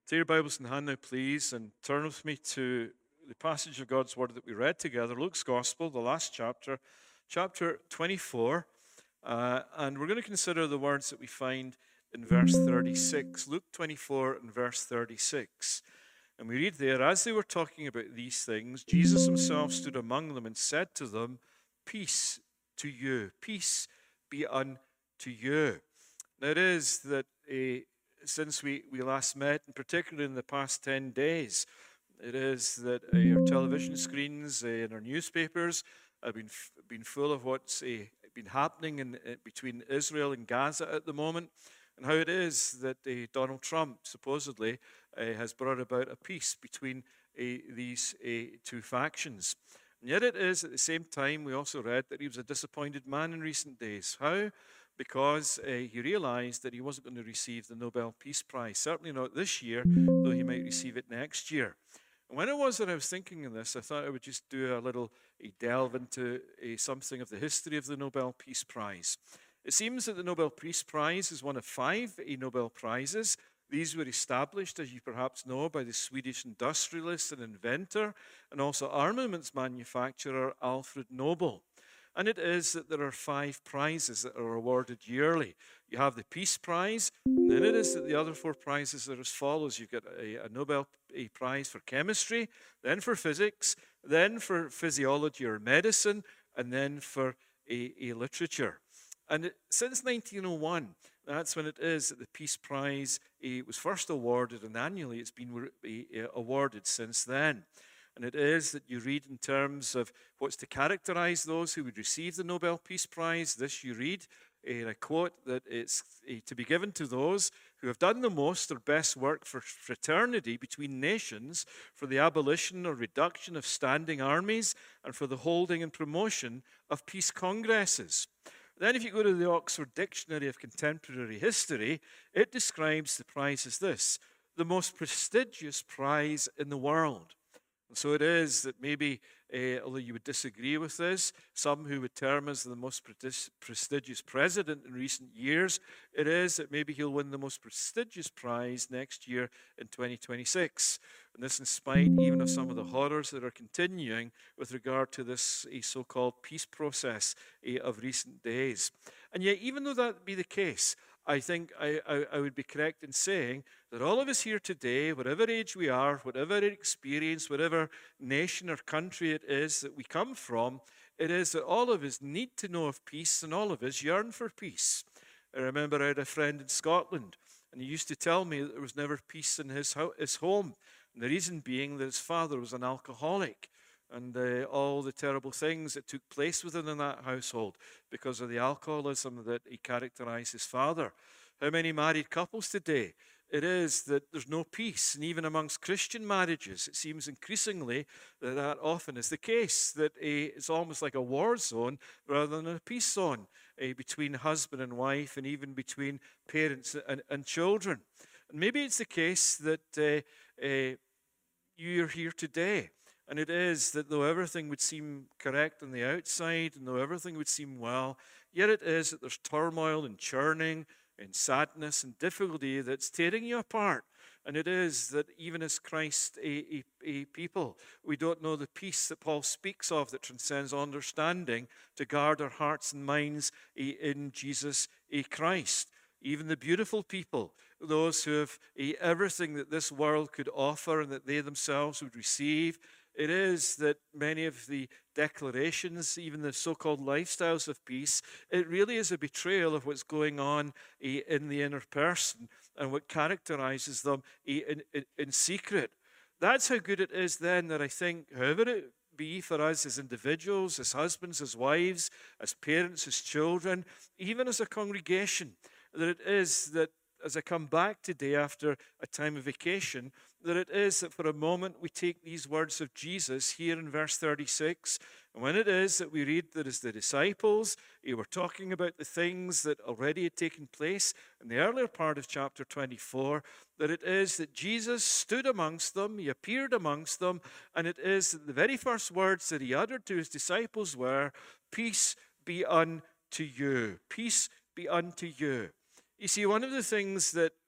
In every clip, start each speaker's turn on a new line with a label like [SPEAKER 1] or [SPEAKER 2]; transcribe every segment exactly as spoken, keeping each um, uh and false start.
[SPEAKER 1] Take your Bibles in hand now, please, and turn with me to the passage of God's Word that we read together, Luke's Gospel, the last chapter, chapter twenty-four. Uh, and we're going to consider the words that we find in verse thirty-six. Luke twenty-four and verse thirty-six. And we read there, as they were talking about these things, Jesus himself stood among them and said to them, "Peace to you, peace be unto you." Now it is that a since we, we last met, and particularly in the past ten days, it is that uh, our television screens uh, and our newspapers have been f- been full of what's uh, been happening in, uh, between Israel and Gaza at the moment, and how it is that uh, Donald Trump supposedly uh, has brought about a peace between uh, these uh, two factions. And yet it is at the same time we also read that he was a disappointed man in recent days. How? Because uh, he realized that he wasn't going to receive the Nobel Peace Prize, certainly not this year, though he might receive it next year. And when it was that I was thinking of this, I thought I would just do a little a delve into a, something of the history of the Nobel Peace Prize. It seems that the Nobel Peace Prize is one of five a Nobel Prizes. These were established, as you perhaps know, by the Swedish industrialist and inventor and also armaments manufacturer Alfred Nobel. And it is that there are five prizes that are awarded yearly. You have the Peace Prize, and then it is that the other four prizes are as follows. You've got a, a Nobel a Prize for chemistry, then for physics, then for physiology or medicine, and then for a, a literature. And it, since nineteen oh one, that's when it is that the Peace Prize uh, was first awarded, and annually it's been uh, awarded since then. And it is that you read in terms of what's to characterize those who would receive the Nobel Peace Prize. This you read, and I quote, that it's to be given to those who have done the most or best work for fraternity between nations, for the abolition or reduction of standing armies, and for the holding and promotion of peace congresses. Then if you go to the Oxford Dictionary of Contemporary History, it describes the prize as this: the most prestigious prize in the world. And so it is that maybe, uh, although you would disagree with this, some who would term as the most prestigious president in recent years, it is that maybe he'll win the most prestigious prize next year in twenty twenty-six. And this in spite even of some of the horrors that are continuing with regard to this uh, so-called peace process uh, of recent days. And yet, even though that be the case, I think I, I, I would be correct in saying that all of us here today, whatever age we are, whatever experience, whatever nation or country it is that we come from, it is that all of us need to know of peace and all of us yearn for peace. I remember I had a friend in Scotland, and he used to tell me that there was never peace in his, ho- his home. And the reason being that his father was an alcoholic, and uh, all the terrible things that took place within that household because of the alcoholism that he characterized his father. How many married couples today? It is that there's no peace, and even amongst Christian marriages, it seems increasingly that that often is the case, that uh, it's almost like a war zone rather than a peace zone uh, between husband and wife, and even between parents and, and children. And maybe it's the case that uh, uh, you're here today, and it is that though everything would seem correct on the outside, and though everything would seem well, yet it is that there's turmoil and churning and sadness and difficulty that's tearing you apart. And it is that even as Christ a, a, a people, we don't know the peace that Paul speaks of that transcends understanding, to guard our hearts and minds a, in Jesus a Christ. Even the beautiful people, those who have a, everything that this world could offer and that they themselves would receive, it is that many of the declarations, even the so-called lifestyles of peace, it really is a betrayal of what's going on in the inner person and what characterizes them in, in, in secret. That's how good it is then that I think, however it be for us as individuals, as husbands, as wives, as parents, as children, even as a congregation, that it is that as I come back today after a time of vacation, that it is that for a moment we take these words of Jesus here in verse thirty-six, and when it is that we read that as the disciples, they were talking about the things that already had taken place in the earlier part of chapter twenty-four, that it is that Jesus stood amongst them, he appeared amongst them, and it is that the very first words that he uttered to his disciples were, "Peace be unto you, peace be unto you." You see, one of the things that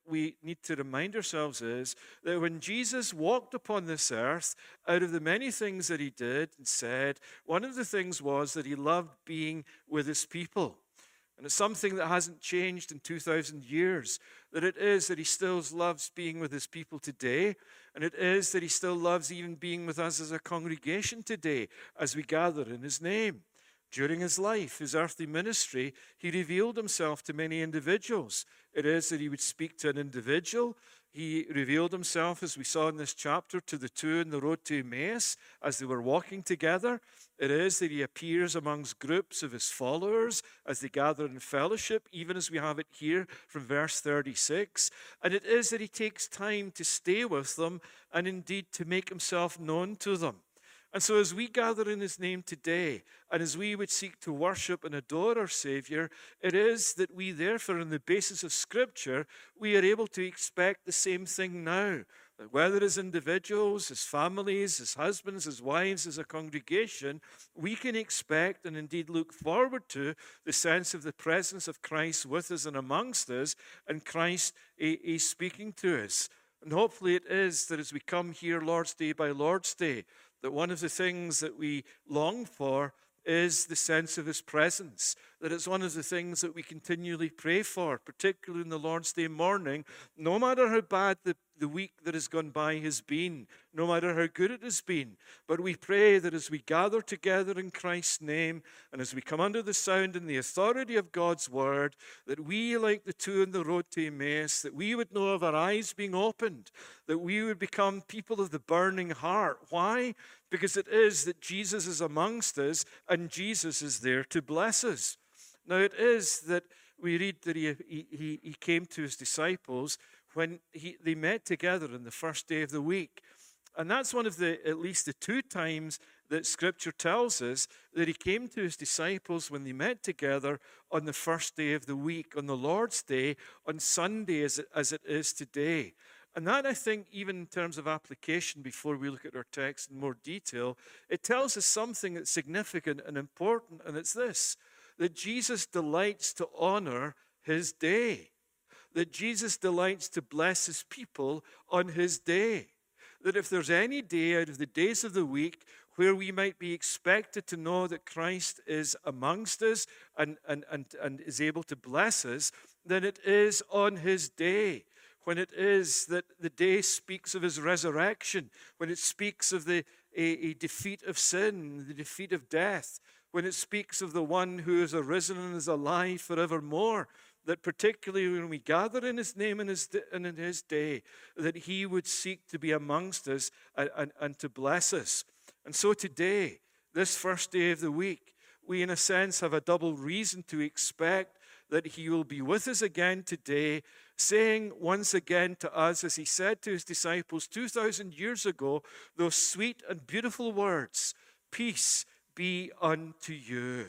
[SPEAKER 1] we need to remind ourselves is that when Jesus walked upon this earth, out of the many things that he did and said, one of the things was that he loved being with his people. And it's something that hasn't changed in two thousand years, that it is that he still loves being with his people today, and it is that he still loves even being with us as a congregation today as we gather in his name. During his life, his earthly ministry, he revealed himself to many individuals. It is that he would speak to an individual. He revealed himself, as we saw in this chapter, to the two on the road to Emmaus as they were walking together. It is that he appears amongst groups of his followers as they gather in fellowship, even as we have it here from verse thirty-six. And it is that he takes time to stay with them and indeed to make himself known to them. And so as we gather in his name today, and as we would seek to worship and adore our Savior, it is that we therefore, on the basis of Scripture, we are able to expect the same thing now. That whether as individuals, as families, as husbands, as wives, as a congregation, we can expect and indeed look forward to the sense of the presence of Christ with us and amongst us, and Christ is speaking to us. And hopefully it is that as we come here Lord's Day by Lord's Day, that one of the things that we long for is the sense of his presence. That it's one of the things that we continually pray for, particularly in the Lord's Day morning, no matter how bad the, the week that has gone by has been, no matter how good it has been. But we pray that as we gather together in Christ's name, and as we come under the sound and the authority of God's word, that we, like the two on the road to Emmaus, that we would know of our eyes being opened, that we would become people of the burning heart. Why? Because it is that Jesus is amongst us, and Jesus is there to bless us. Now it is that we read that he, he, he came to his disciples when he, they met together on the first day of the week. And that's one of the, at least the two times that Scripture tells us that he came to his disciples when they met together on the first day of the week, on the Lord's Day, on Sunday as it, as it is today. And that, I think, even in terms of application, before we look at our text in more detail, it tells us something that's significant and important, and it's this, that Jesus delights to honor his day, that Jesus delights to bless his people on his day, that if there's any day out of the days of the week where we might be expected to know that Christ is amongst us and, and, and, and is able to bless us, then it is on his day. When it is that the day speaks of his resurrection, when it speaks of the a, a defeat of sin, the defeat of death, when it speaks of the one who is arisen and is alive forevermore, that particularly when we gather in his name and, his, and in his day, that he would seek to be amongst us and, and, and to bless us. And so today, this first day of the week, we in a sense have a double reason to expect that he will be with us again today, saying once again to us, as he said to his disciples two thousand years ago, those sweet and beautiful words, "Peace be unto you."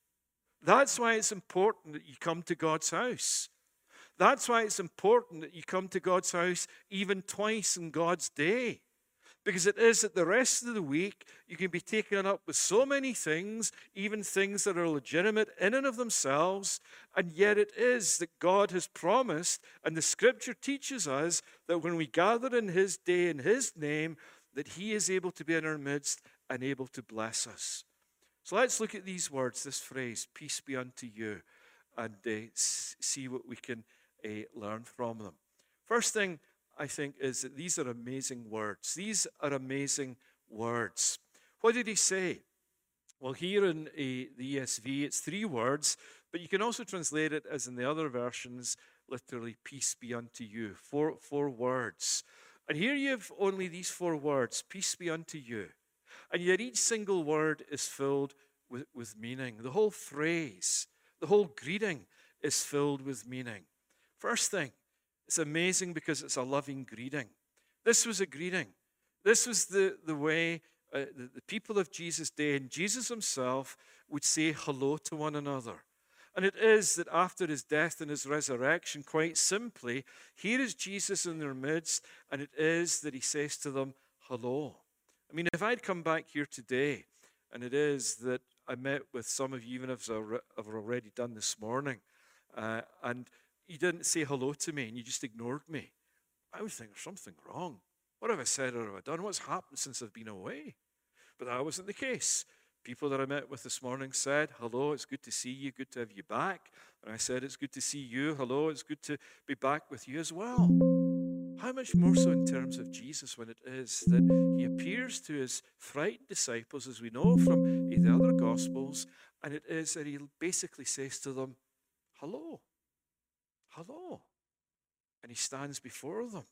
[SPEAKER 1] That's why it's important that you come to God's house. That's why it's important that you come to God's house even twice in God's day. Because it is that the rest of the week you can be taken up with so many things, even things that are legitimate in and of themselves, and yet it is that God has promised, and the Scripture teaches us, that when we gather in his day in his name, that he is able to be in our midst and able to bless us. So let's look at these words, this phrase, "Peace be unto you," and uh, see what we can uh, learn from them. First thing, I think, is that these are amazing words. These are amazing words. What did he say? Well, here in uh, the E S V, it's three words, but you can also translate it as in the other versions, literally, "Peace be unto you." Four, four words. And here you have only these four words, "Peace be unto you." And yet each single word is filled with, with meaning. The whole phrase, the whole greeting is filled with meaning. First thing, it's amazing because it's a loving greeting. This was a greeting. This was the, the way uh, the, the people of Jesus' day, and Jesus himself would say hello to one another. And it is that after his death and his resurrection, quite simply, here is Jesus in their midst, and it is that he says to them, hello. I mean, if I'd come back here today, and it is that I met with some of you, even as I've already done this morning, uh, and you didn't say hello to me and you just ignored me, I would think there's something wrong. What have I said or have I done? What's happened since I've been away? But that wasn't the case. People that I met with this morning said, hello, it's good to see you, good to have you back. And I said, it's good to see you. Hello, it's good to be back with you as well. How much more so in terms of Jesus, when it is that he appears to his frightened disciples, as we know from the other Gospels, and it is that he basically says to them, hello, hello. And he stands before them.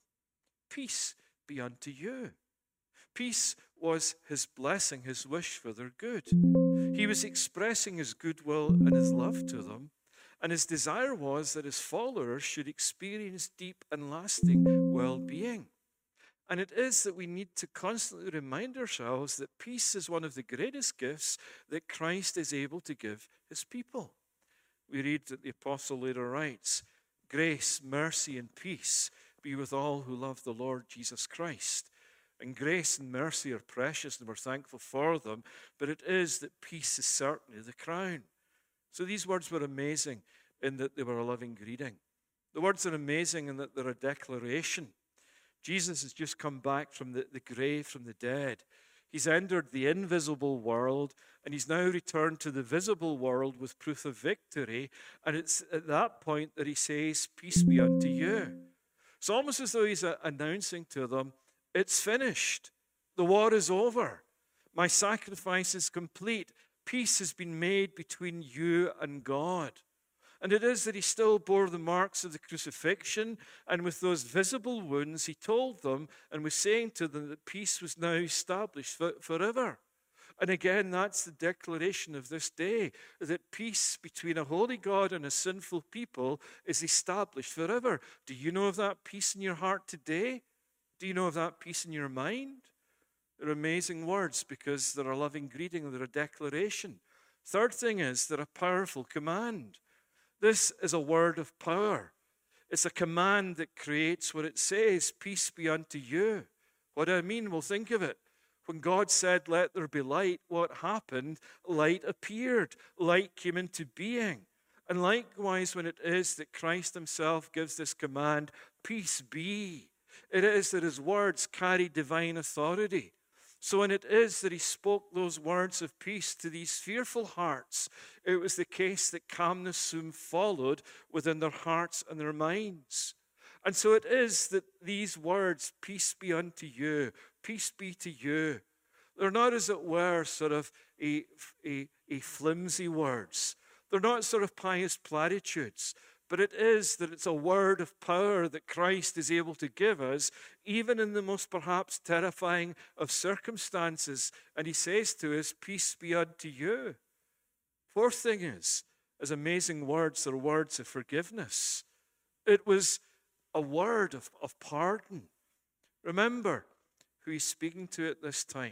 [SPEAKER 1] Peace be unto you. Peace was his blessing, his wish for their good. He was expressing his goodwill and his love to them. And his desire was that his followers should experience deep and lasting well-being. And it is that we need to constantly remind ourselves that peace is one of the greatest gifts that Christ is able to give his people. We read that the apostle later writes, grace, mercy, and peace be with all who love the Lord Jesus Christ. And grace and mercy are precious, and we're thankful for them, but it is that peace is certainly the crown. So these words were amazing in that they were a loving greeting. The words are amazing in that they're a declaration. Jesus has just come back from the, the grave, from the dead. He's entered the invisible world, and he's now returned to the visible world with proof of victory. And it's at that point that he says, peace be unto you. It's almost as though he's uh, announcing to them, it's finished. The war is over. My sacrifice is complete. Peace has been made between you and God. And it is that he still bore the marks of the crucifixion, and with those visible wounds, he told them and was saying to them that peace was now established for, forever. And again, that's the declaration of this day, that peace between a holy God and a sinful people is established forever. Do you know of that peace in your heart today? Do you know of that peace in your mind? They're amazing words because they're a loving greeting, they're a declaration. Third thing is, they're a powerful command. This is a word of power. It's a command that creates what it says, peace be unto you. What do I mean? Well, think of it. When God said, let there be light, what happened? Light appeared. Light came into being. And likewise, when it is that Christ himself gives this command, peace be, it is that his words carry divine authority. So when it is that he spoke those words of peace to these fearful hearts, it was the case that calmness soon followed within their hearts and their minds. And so it is that these words, peace be unto you, peace be to you, they're not, as it were, sort of a, a, a flimsy words. They're not sort of pious platitudes. But it is that it's a word of power that Christ is able to give us, even in the most perhaps terrifying of circumstances. And he says to us, peace be unto you. Fourth thing is, as amazing words are words of forgiveness. It was a word of, of pardon. Remember who he's speaking to at this time.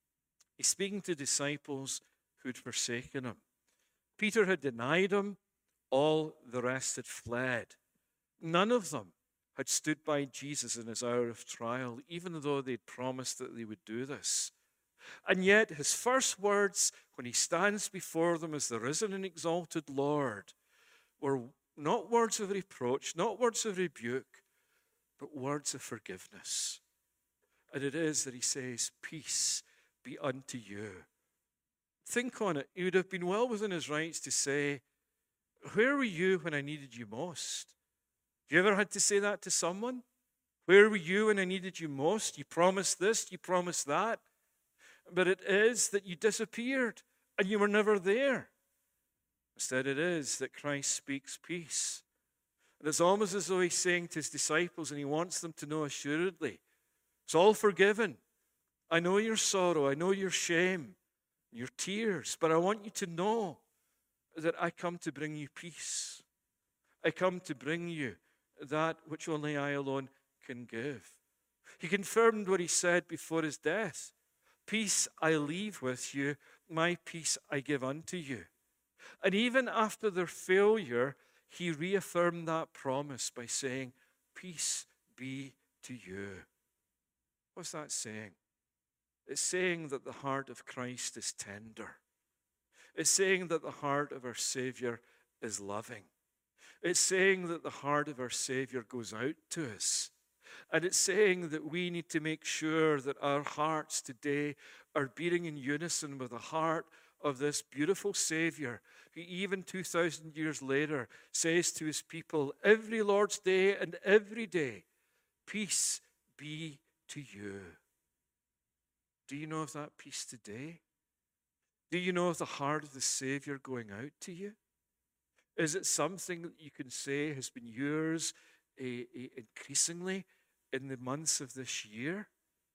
[SPEAKER 1] He's speaking to disciples who'd forsaken him. Peter had denied him. All the rest had fled. None of them had stood by Jesus in his hour of trial, even though they'd promised that they would do this. And yet his first words when he stands before them as the risen and exalted Lord were not words of reproach, not words of rebuke, but words of forgiveness. And it is that he says, peace be unto you. Think on it. He would have been well within his rights to say, where were you when I needed you most? Have you ever had to say that to someone? Where were you when I needed you most? You promised this, you promised that. But it is that you disappeared and you were never there. Instead, it is that Christ speaks peace. And it's almost as though he's saying to his disciples, and he wants them to know assuredly, it's all forgiven. I know your sorrow, I know your shame, your tears, but I want you to know that I come to bring you peace. I come to bring you that which only I alone can give. He confirmed what he said before his death. Peace I leave with you, my peace I give unto you. And even after their failure, he reaffirmed that promise by saying, peace be to you. What's that saying? It's saying that the heart of Christ is tender. It's saying that the heart of our Savior is loving. It's saying that the heart of our Savior goes out to us. And it's saying that we need to make sure that our hearts today are beating in unison with the heart of this beautiful Savior, who even two thousand years later says to his people, every Lord's day and every day, peace be to you. Do you know of that peace today? Do you know of the heart of the Savior going out to you? Is it something that you can say has been yours uh, uh, increasingly in the months of this year?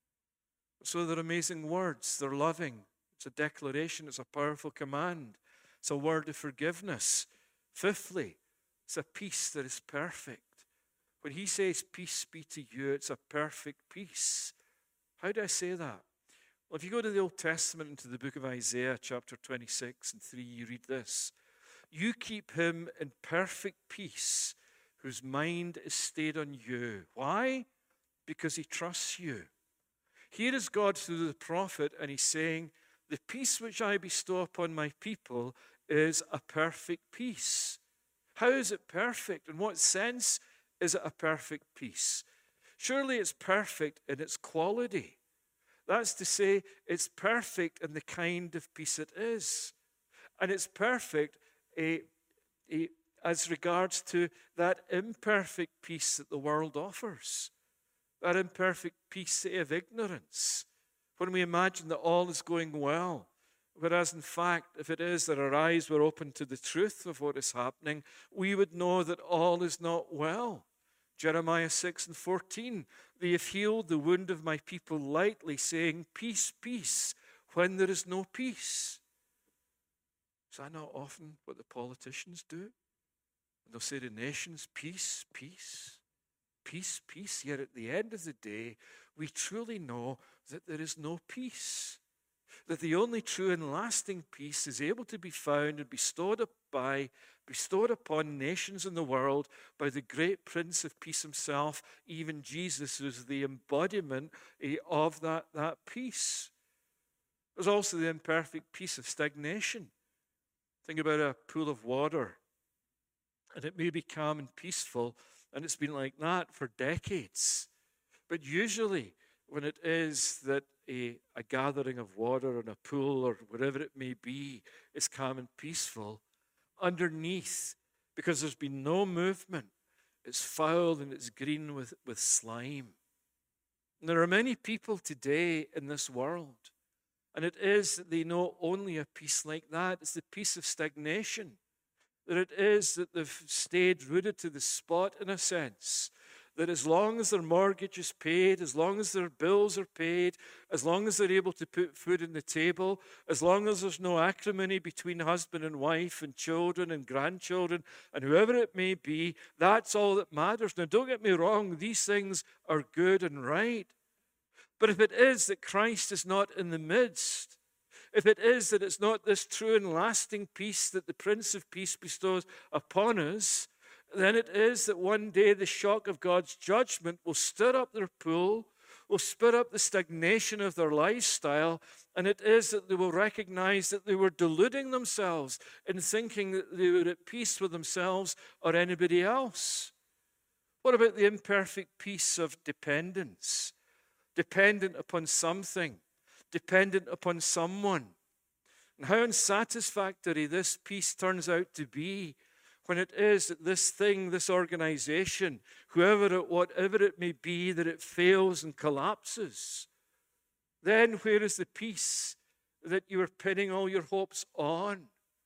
[SPEAKER 1] So they're amazing words. They're loving. It's a declaration. It's a powerful command. It's a word of forgiveness. Fifthly, it's a peace that is perfect. When he says, peace be to you, it's a perfect peace. How do I say that? Well, if you go to the Old Testament, into the book of Isaiah, chapter twenty-six and three, you read this. You keep him in perfect peace, whose mind is stayed on you. Why? Because he trusts you. Here is God through the prophet, and he's saying, the peace which I bestow upon my people is a perfect peace. How is it perfect? In what sense is it a perfect peace? Surely it's perfect in its quality. That's to say, it's perfect in the kind of peace it is. And it's perfect eh, eh, as regards to that imperfect peace that the world offers. That imperfect peace of ignorance. When we imagine that all is going well, whereas in fact, if it is that our eyes were open to the truth of what is happening, we would know that all is not well. Jeremiah six and fourteen, they have healed the wound of my people lightly, saying, peace, peace, when there is no peace. Is that not often what the politicians do? They'll say to nations, peace, peace, peace, peace. Yet at the end of the day, we truly know that there is no peace. That the only true and lasting peace is able to be found and bestowed by, bestowed upon nations in the world by the great Prince of Peace himself, even Jesus, who is the embodiment of that, that peace. There's also the imperfect peace of stagnation. Think about a pool of water, and it may be calm and peaceful, and it's been like that for decades. But usually, when it is that a, a gathering of water in a pool or whatever it may be is calm and peaceful, underneath, because there's been no movement, it's foul and it's green with, with slime. And there are many people today in this world, and it is that they know only a peace like that. It's the peace of stagnation. That it is that they've stayed rooted to the spot in a sense. That as long as their mortgage is paid, as long as their bills are paid, as long as they're able to put food on the table, as long as there's no acrimony between husband and wife and children and grandchildren and whoever it may be, that's all that matters. Now, don't get me wrong, these things are good and right. But if it is that Christ is not in the midst, if it is that it's not this true and lasting peace that the Prince of Peace bestows upon us, then it is that one day the shock of God's judgment will stir up their pool, will stir up the stagnation of their lifestyle, and it is that they will recognize that they were deluding themselves in thinking that they were at peace with themselves or anybody else. What about the imperfect peace of dependence? Dependent upon something, dependent upon someone. And how unsatisfactory this peace turns out to be when it is that this thing, this organization, whoever it, whatever it may be, that it fails and collapses. Then where is the peace that you are pinning all your hopes on?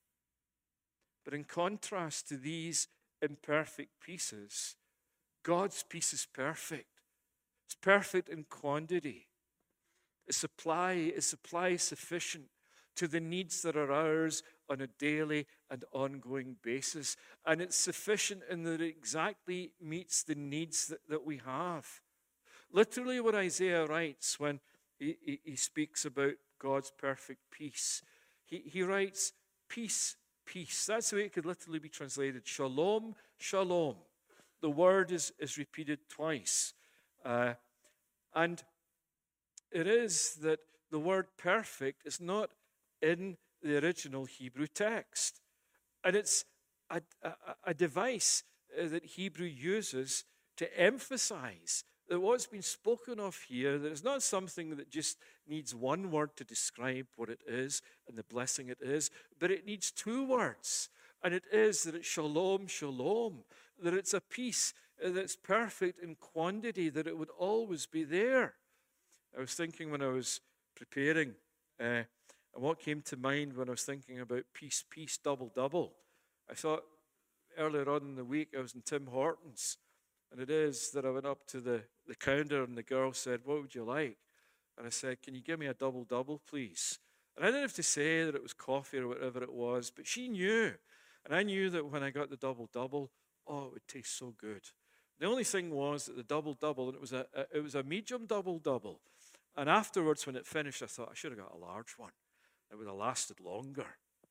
[SPEAKER 1] But in contrast to these imperfect pieces, God's peace is perfect. It's perfect in quantity. Its supply is supply sufficient to the needs that are ours on a daily and ongoing basis. And it's sufficient in that it exactly meets the needs that, that we have. Literally what Isaiah writes when he, he, he speaks about God's perfect peace, he, he writes, peace, peace. That's the way it could literally be translated. Shalom, shalom. The word is, is repeated twice. Uh, and it is that the word perfect is not in the original Hebrew text. And it's a, a, a device uh, that Hebrew uses to emphasize that what's been spoken of here, that it's not something that just needs one word to describe what it is and the blessing it is, but it needs two words. And it is that it's shalom, shalom, that it's a peace that's perfect in quantity, that it would always be there. I was thinking when I was preparing, uh, and what came to mind when I was thinking about peace, peace, double, double. I thought earlier on in the week I was in Tim Hortons, and it is that I went up to the, the counter and the girl said, "What would you like?" And I said, "Can you give me a double, double, please?" And I didn't have to say that it was coffee or whatever it was, but she knew. And I knew that when I got the double, double, oh, it would taste so good. The only thing was that the double, double, and it was a, a it was a medium double, double. And afterwards, when it finished, I thought I should have got a large one. It would have lasted longer.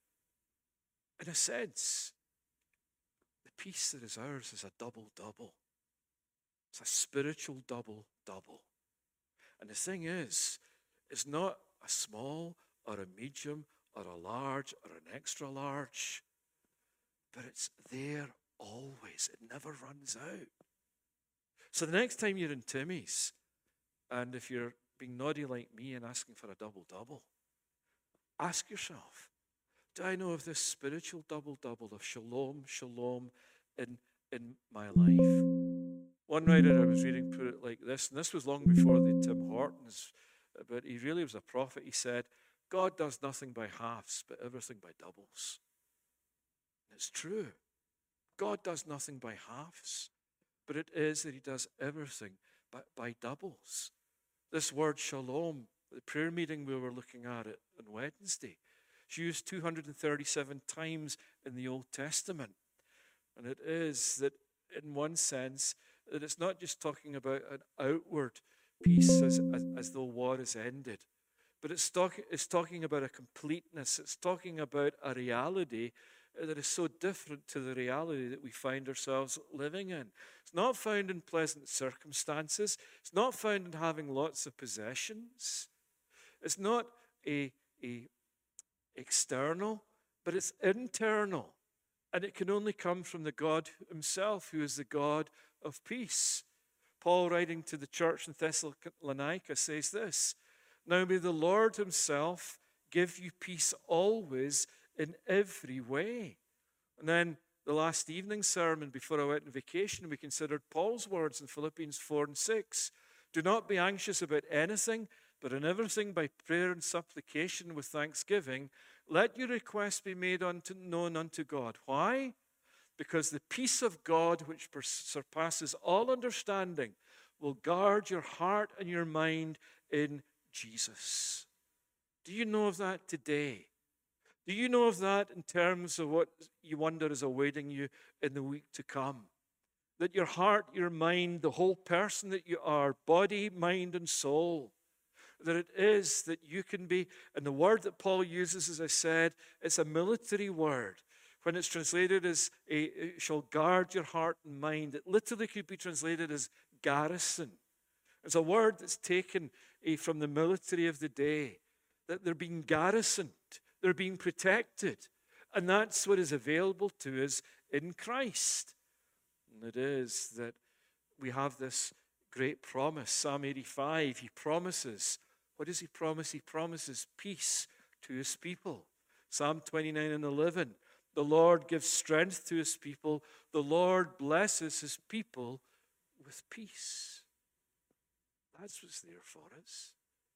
[SPEAKER 1] In a sense, the peace that is ours is a double, double. It's a spiritual double, double. And the thing is, it's not a small or a medium or a large or an extra large, but it's there always. It never runs out. So the next time you're in Timmy's, and if you're being naughty like me and asking for a double-double, ask yourself, do I know of this spiritual double-double of shalom, shalom in, in my life? One writer I was reading put it like this, and this was long before the Tim Hortons, but he really was a prophet. He said, God does nothing by halves, but everything by doubles. And it's true. God does nothing by halves, but it is that he does everything by, by doubles. This word shalom, the prayer meeting we were looking at it on Wednesday, it's used two hundred thirty-seven times in the Old Testament. And it is that in one sense, that it's not just talking about an outward peace as, as, as though war is ended, but it's, talk, it's talking about a completeness. It's talking about a reality that is so different to the reality that we find ourselves living in. It's not found in pleasant circumstances. It's not found in having lots of possessions. It's not a, a external, but it's internal. And it can only come from the God himself, who is the God of peace. Paul, writing to the church in Thessalonica, says this, "Now may the Lord himself give you peace always in every way." And then the last evening sermon before I went on vacation, we considered Paul's words in Philippians four and six. "Do not be anxious about anything, but in everything by prayer and supplication with thanksgiving, let your requests be made unto, known unto God." Why? Because the peace of God, which surpasses all understanding, will guard your heart and your mind in Jesus. Do you know of that today? Do you know of that in terms of what you wonder is awaiting you in the week to come? That your heart, your mind, the whole person that you are, body, mind, and soul, that it is that you can be, and the word that Paul uses, as I said, it's a military word. When it's translated as, a, it shall guard your heart and mind, it literally could be translated as garrison. It's a word that's taken uh, from the military of the day, that they're being garrisoned. They're being protected. And that's what is available to us in Christ. And it is that we have this great promise. Psalm eighty-five, he promises. What does he promise? He promises peace to his people. Psalm twenty-nine and eleven, the Lord gives strength to his people. The Lord blesses his people with peace. That's what's there for us. It's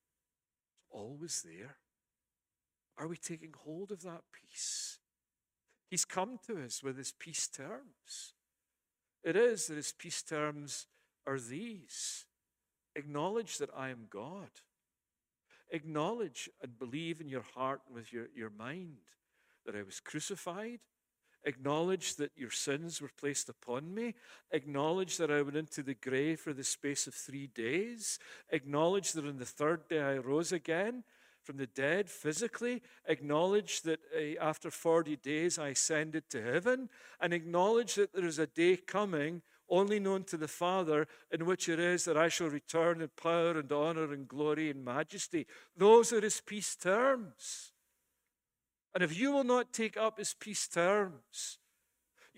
[SPEAKER 1] always there. Are we taking hold of that peace? He's come to us with his peace terms. It is that his peace terms are these. Acknowledge that I am God. Acknowledge and believe in your heart and with your, your mind that I was crucified. Acknowledge that your sins were placed upon me. Acknowledge that I went into the grave for the space of three days. Acknowledge that on the third day I rose again from the dead physically. Acknowledge that uh, after forty days I ascended to heaven. And acknowledge that there is a day coming only known to the Father, in which it is that I shall return in power and honor and glory and majesty. Those are his peace terms. And if you will not take up his peace terms,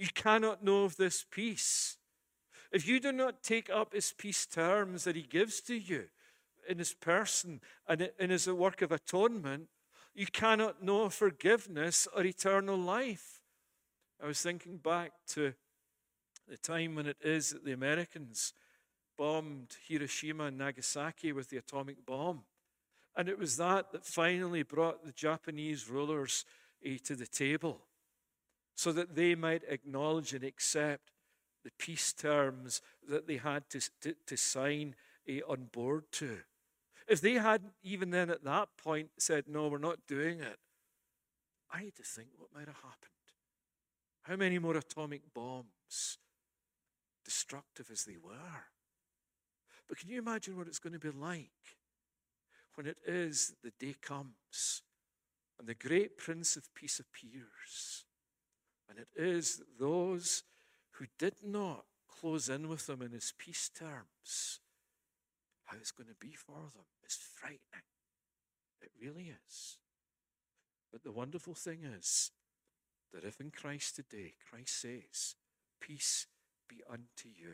[SPEAKER 1] You cannot know of this peace. If you do not take up his peace terms that he gives to you in his person and in his work of atonement, you cannot know forgiveness or eternal life. I was thinking back to the time when it is that the Americans bombed Hiroshima and Nagasaki with the atomic bomb. And it was that that finally brought the Japanese rulers eh, to the table so that they might acknowledge and accept the peace terms that they had to, to, to sign eh, on board to. If they hadn't even then at that point said, no, we're not doing it, I had to think what might have happened. How many more atomic bombs, destructive as they were? But can you imagine what it's going to be like when it is the day comes and the great Prince of Peace appears, and it is that those who did not close in with him in his peace terms, how it's going to be for them is frightening. It really is. But the wonderful thing is that if in Christ today, Christ says, peace be unto you.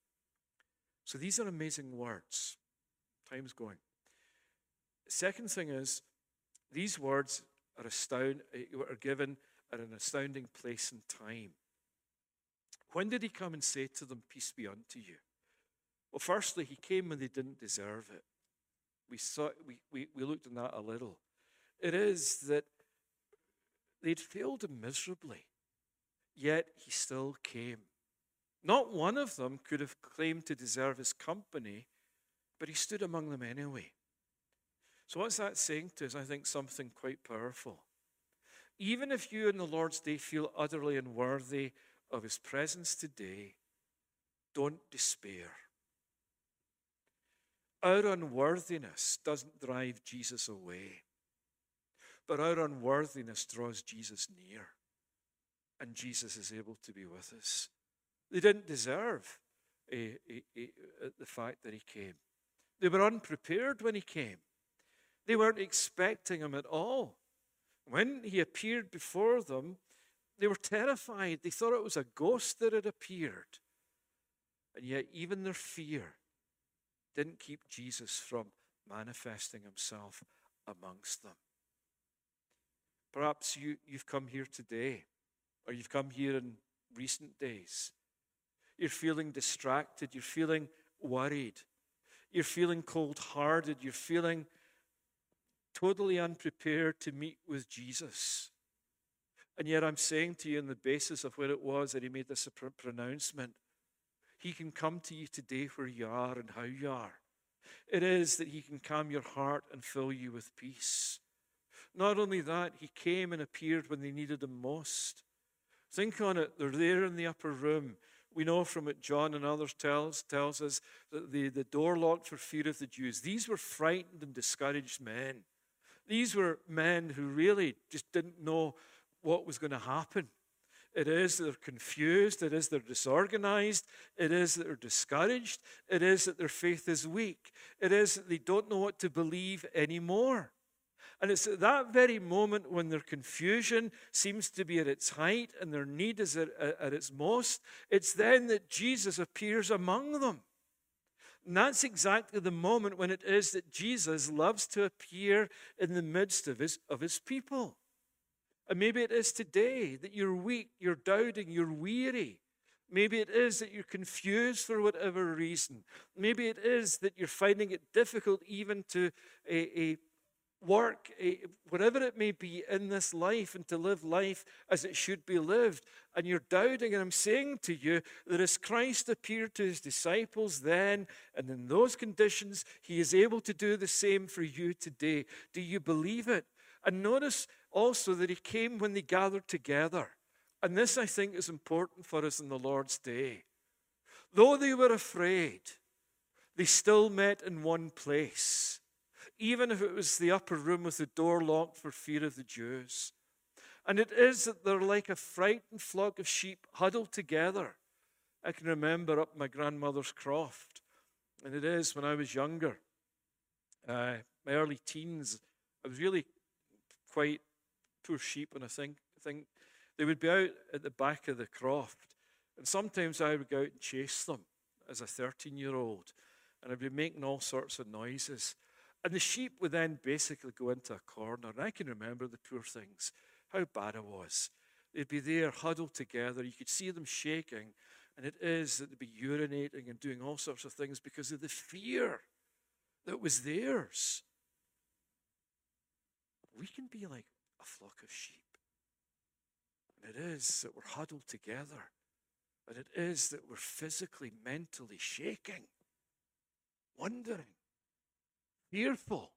[SPEAKER 1] So these are amazing words. Time's going. The second thing is, these words are, astound, are given at an astounding place and time. When did he come and say to them, peace be unto you? Well, firstly, he came when they didn't deserve it. We saw we, we, we looked at that a little. It is that they'd failed him miserably, yet he still came. Not one of them could have claimed to deserve his company, but he stood among them anyway. So what's that saying to us? I think something quite powerful. Even if you in the Lord's day feel utterly unworthy of his presence today, don't despair. Our unworthiness doesn't drive Jesus away, but our unworthiness draws Jesus near, and Jesus is able to be with us. They didn't deserve a, a, a, the fact that he came. They were unprepared when he came. They weren't expecting him at all. When he appeared before them, they were terrified. They thought it was a ghost that had appeared. And yet even their fear didn't keep Jesus from manifesting himself amongst them. Perhaps you, you've come here today, or you've come here in recent days. You're feeling distracted. You're feeling worried. You're feeling cold-hearted. You're feeling totally unprepared to meet with Jesus. And yet I'm saying to you on the basis of where it was that he made this pr- pronouncement, he can come to you today where you are and how you are. It is that he can calm your heart and fill you with peace. Not only that, he came and appeared when they needed him most. Think on it. They're there in the upper room. We know from what John and others tells, tells us that the, the door locked for fear of the Jews. These were frightened and discouraged men. These were men who really just didn't know what was going to happen. It is that they're confused. It is they're disorganized. It is that they're discouraged. It is that their faith is weak. It is that they don't know what to believe anymore. And it's at that very moment when their confusion seems to be at its height and their need is at, at its most, it's then that Jesus appears among them. And that's exactly the moment when it is that Jesus loves to appear in the midst of his, of his people. And maybe it is today that you're weak, you're doubting, you're weary. Maybe it is that you're confused for whatever reason. Maybe it is that you're finding it difficult even to a, a work, a, whatever it may be in this life, and to live life as it should be lived. And you're doubting, and I'm saying to you that as Christ appeared to his disciples then, and in those conditions, he is able to do the same for you today. Do you believe it? And notice also that he came when they gathered together. And this, I think, is important for us in the Lord's day. Though they were afraid, they still met in one place, even if it was the upper room with the door locked for fear of the Jews. And it is that they're like a frightened flock of sheep huddled together. I can remember up my grandmother's croft, and it is when I was younger, uh, my early teens, I was really quite poor sheep, and I think, I think They would be out at the back of the croft, and sometimes I would go out and chase them as a thirteen-year-old, and I'd be making all sorts of noises. And the sheep would then basically go into a corner, and I can remember the poor things, how bad it was. They'd be there huddled together. You could see them shaking, and it is that they'd be urinating and doing all sorts of things because of the fear that was theirs. We can be like a flock of sheep. And it is that we're huddled together. And it is that we're physically, mentally shaking, wondering, fearful.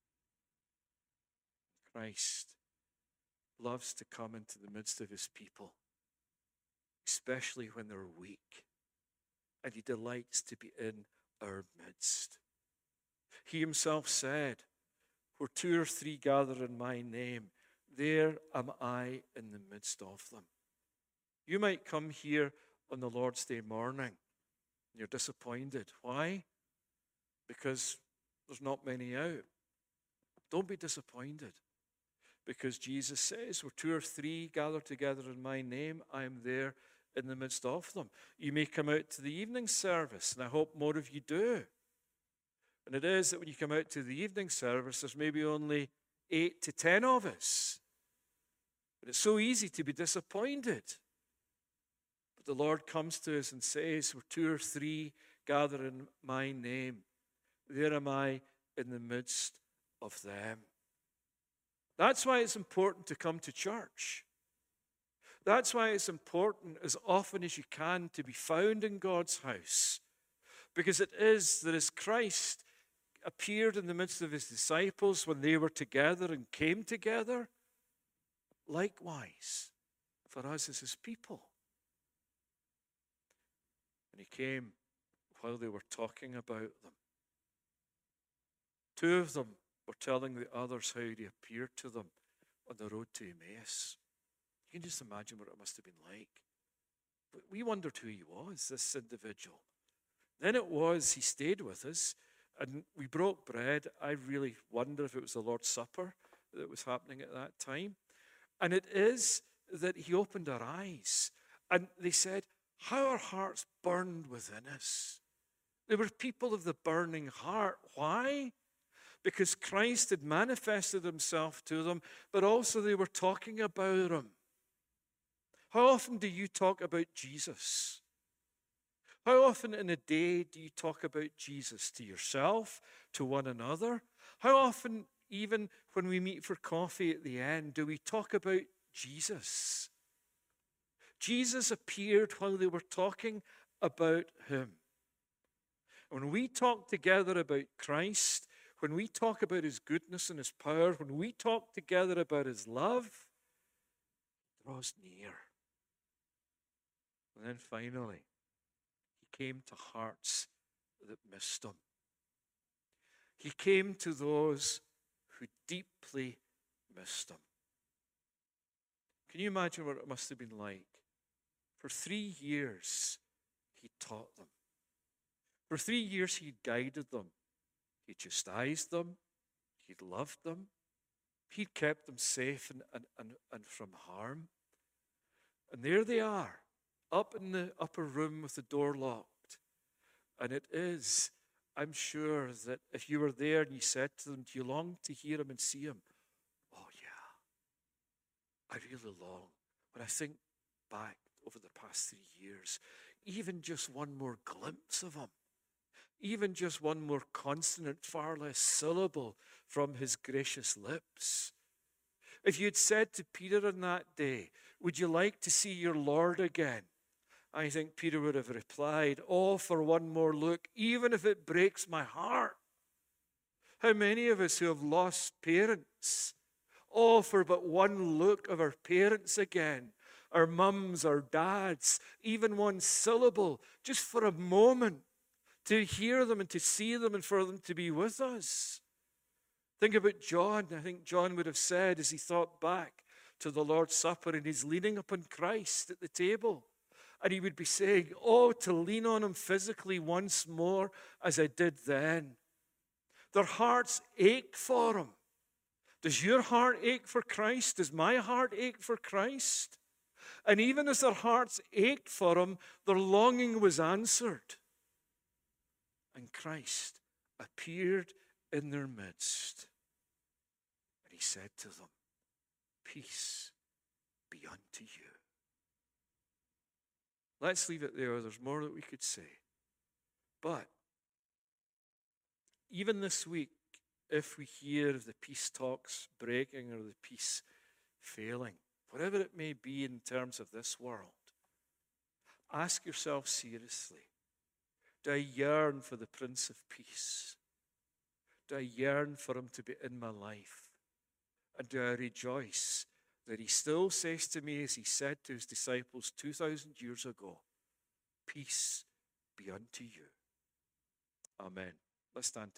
[SPEAKER 1] Christ loves to come into the midst of his people, especially when they're weak. And he delights to be in our midst. He himself said, where two or three gather in my name, there am I in the midst of them. You might come here on the Lord's Day morning and you're disappointed. Why? Because there's not many out. Don't be disappointed. Because Jesus says, where two or three gather together in my name, I am there in the midst of them. You may come out to the evening service, and I hope more of you do. And it is that when you come out to the evening service, there's maybe only eight to ten of us. But it's so easy to be disappointed. But the Lord comes to us and says, where two or three gather in my name, there am I in the midst of them. That's why it's important to come to church. That's why it's important as often as you can to be found in God's house. Because it is that as Christ appeared in the midst of his disciples when they were together and came together, likewise for us as his people. And he came while they were talking about them. Two of them were telling the others how he appeared to them on the road to Emmaus. You can just imagine what it must have been like. But we wondered who he was, this individual. Then it was he stayed with us, and we broke bread. I really wonder if it was the Lord's Supper that was happening at that time. And it is that he opened our eyes, and they said, how our hearts burned within us. They were people of the burning heart. Why? Because Christ had manifested himself to them, but also they were talking about him. How often do you talk about Jesus? How often in a day do you talk about Jesus to yourself, to one another? How often, even when we meet for coffee at the end, do we talk about Jesus? Jesus appeared while they were talking about him. When we talk together about Christ, when we talk about his goodness and his power, when we talk together about his love, he draws near. And then finally, he came to hearts that missed him. He came to those who deeply missed him. Can you imagine what it must have been like? For three years, he taught them. For three years, he guided them. He chastised them. He loved them. He kept them safe and, and, and, and from harm. And there they are, up in the upper room with the door locked. And it is, I'm sure, that if you were there and you said to them, do you long to hear him and see him? Oh, yeah. I really long. When I think back over the past three years, even just one more glimpse of him, even just one more consonant, far less syllable from his gracious lips. If you had said to Peter on that day, would you like to see your Lord again? I think Peter would have replied, oh, for one more look, even if it breaks my heart. How many of us who have lost parents, oh, for but one look of our parents again, our mums, our dads, even one syllable, just for a moment, to hear them and to see them and for them to be with us. Think about John. I think John would have said as he thought back to the Lord's Supper and he's leaning upon Christ at the table. And he would be saying, oh, to lean on him physically once more as I did then. Their hearts ache for him. Does your heart ache for Christ? Does my heart ache for Christ? And even as their hearts ached for him, their longing was answered. And Christ appeared in their midst. And he said to them, "Peace be unto you." Let's leave it there. There's more that we could say. But even this week, if we hear of the peace talks breaking or the peace failing, whatever it may be in terms of this world, ask yourself seriously, do I yearn for the Prince of Peace? Do I yearn for him to be in my life? And do I rejoice that he still says to me, as he said to his disciples two thousand years ago, "Peace be unto you." Amen. Let's stand.